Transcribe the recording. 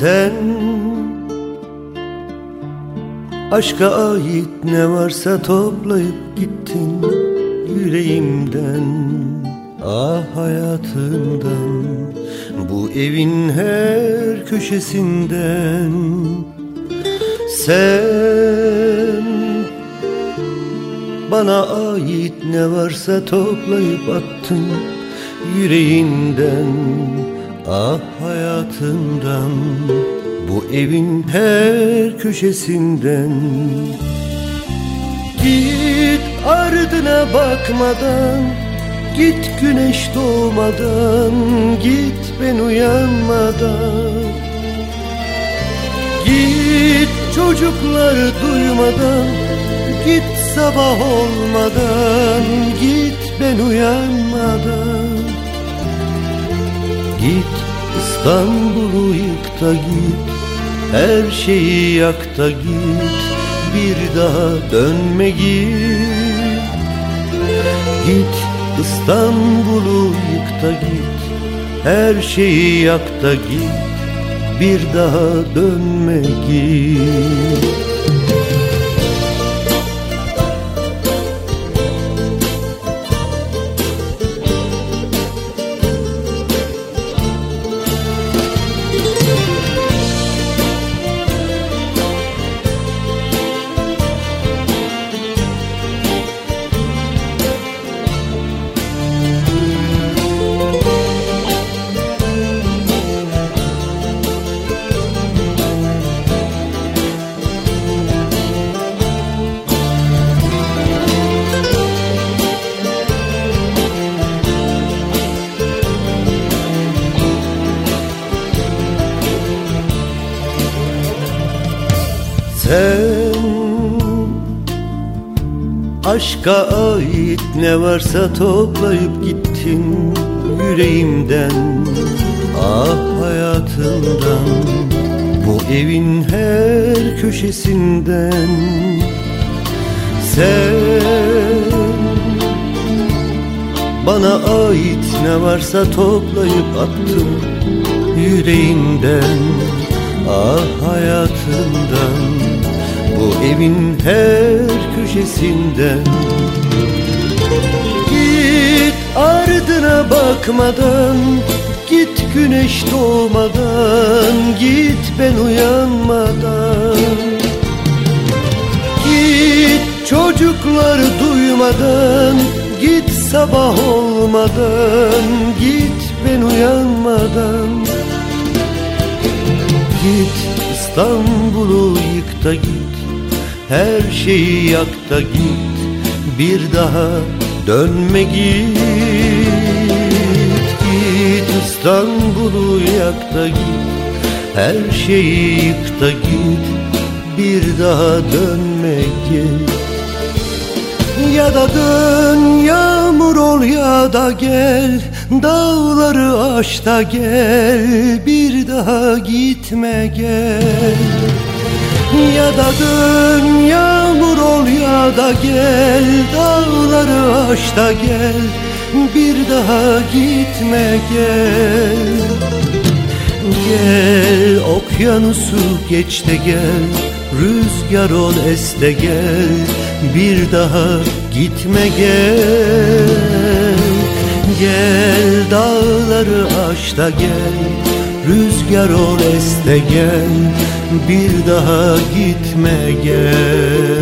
Sen aşka ait ne varsa toplayıp gittin yüreğimden, ah hayatımdan, bu evin her köşesinden. Sen bana ait ne varsa toplayıp attın yüreğinden, ah hayatımdan, bu evin her köşesinden. Git ardına bakmadan, git güneş doğmadan, git ben uyanmadan. Git çocuklar duymadan, git sabah olmadan, git ben uyanmadan. Git İstanbul'u yık da git, her şeyi yak da git, bir daha dönme git. Git İstanbul'u yık da git, her şeyi yak da git, bir daha dönme git. Sen aşka ait ne varsa toplayıp gittin yüreğimden, ah hayatımdan, bu evin her köşesinden. Sen bana ait ne varsa toplayıp attın yüreğimden, ah hayatımdan, bu evin her köşesinden. Git ardına bakmadan, git güneş doğmadan, git ben uyanmadan. Git çocuklar duymadan, git sabah olmadan, git ben uyanmadan. Git İstanbul'u yık da git, her şeyi yak da git, bir daha dönme git. Git İstanbul'u yak da git, her şeyi yık da git, bir daha dönme git. Ya da dön yağmur ol ya da gel, dağları aş da gel, bir daha gitme gel. Ya da dön yağmur ol ya da gel, dağları aş da gel, bir daha gitme gel. Gel okyanusu geç de gel, rüzgar ol es de gel, bir daha gitme gel. Gel dağları aş da gel, rüzgar ol es de gel, bir daha gitme gel.